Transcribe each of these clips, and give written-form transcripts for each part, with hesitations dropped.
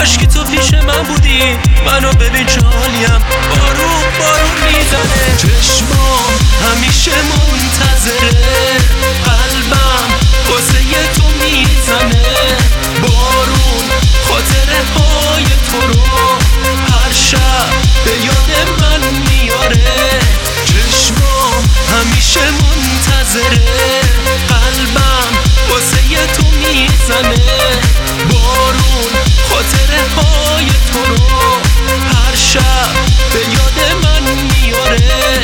کاش که تو پیش من بودی، منو ببین چه حالیم، بارون میزنه. چشمام همیشه منتظره، قلبم واسه تو میزنه. بارون خاطره های تو رو هر شب به یاد من میاره. چشمام همیشه منتظره، قلبم واسه تو میزنه. بارون خاطره های تو رو هر شب به یاد من میاره.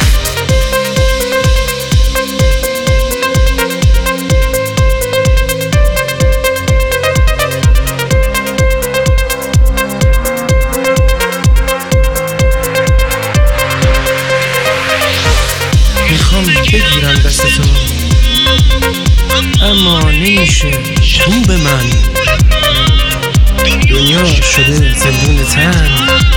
میخوام بگیرم دست تو اما نمیشه، خون به من دنیا شده زندون تن.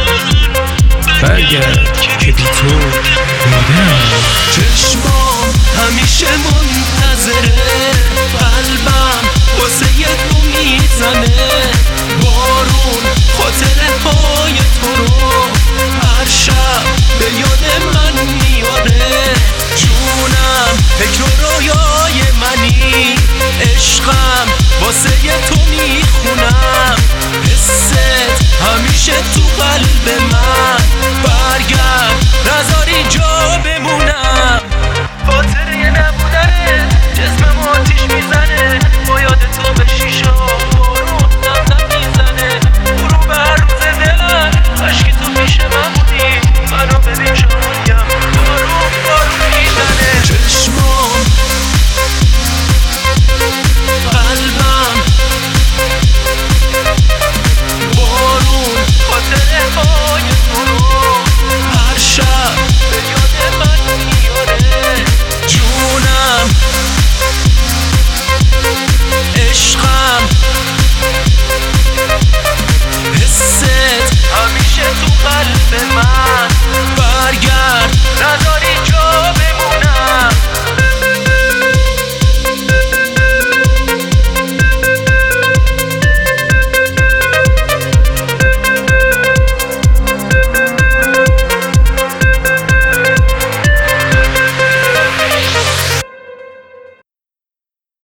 برگرد که بی تو مردم. چشمام همیشه منتظره، قلبم واسه تو میزنه. بارون خاطره های تو رو هر شب به یاد من میاره. جونم فکر و رویای منی، عشقم واسه تو میخونم. حست همیشه